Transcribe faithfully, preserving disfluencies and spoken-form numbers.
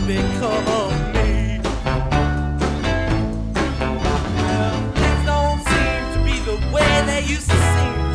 become of me? Well, things don't seem to be the way they used to seem.